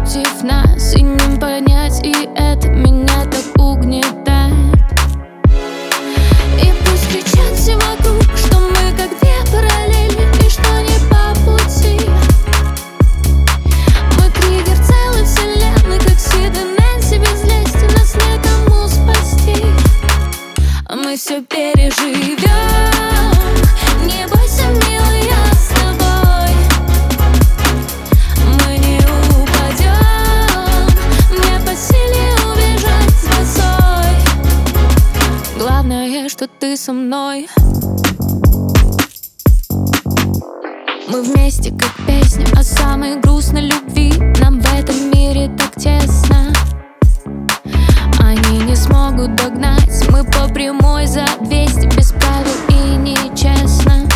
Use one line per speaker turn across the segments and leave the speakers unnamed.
против нас, и не понять, и это меня так угнетает. И пусть кричат все вокруг, что мы как две параллели, и что не по пути. Мы триггер целой вселенной, как Сид и Нэнси без лести, нас некому спасти. А мы все переживем. Не бойся, милый, я с тобой. Мы не упадем, мне по силе убежать с босой. Главное, что ты со мной. Мы вместе, как песня о самой грустной любви. Нам в этом мире так тесно. Они не смогут догнать. Мы по прямой за 200, без правил и нечестно.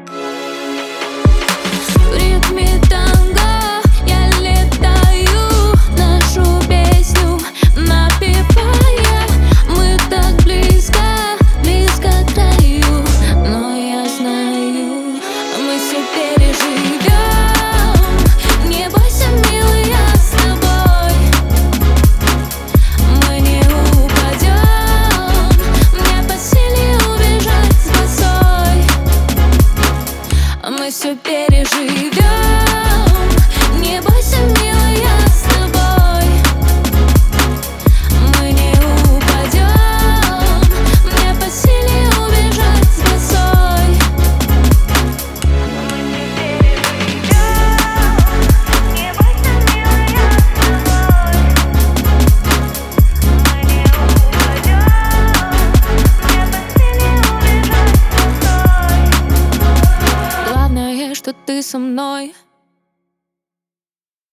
В ритме танго я летаю, нашу песню напевая. Мы так близко, близко к краю, но я знаю, мы все переживем. Не бойся, милый, я с тобой. Мы не упадем, мне по силе убежать с босой. Мы все переживем. Не бойся, милый, я с тобой. Мы не упадем, мне по силе убежать с босой. Не бойся, милый, я с тобой. Мы не упадем, мне по силе убежать с босой. Главное, что ты со мной.